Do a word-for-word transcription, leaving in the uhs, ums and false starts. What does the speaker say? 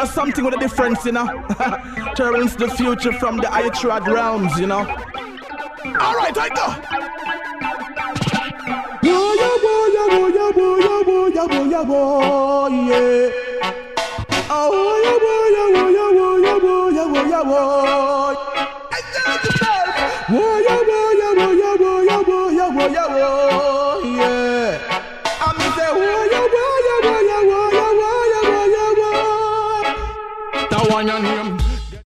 That's something with a difference, you know. Traveling to the future from the Itrad realms, you know. Alright, I go. Yo, yo, boy, yo, boy, yo, boy, yo, boy, yo, boy, yo, boy, yeah. Oh, yo, boy, yo, boy, yo, boy, yo, boy, yo, boy, yo, boy. Enjoy yourself. Boy, yo, boy, yo, boy, yo, boy, yo, boy, yo, boy, yo, boy.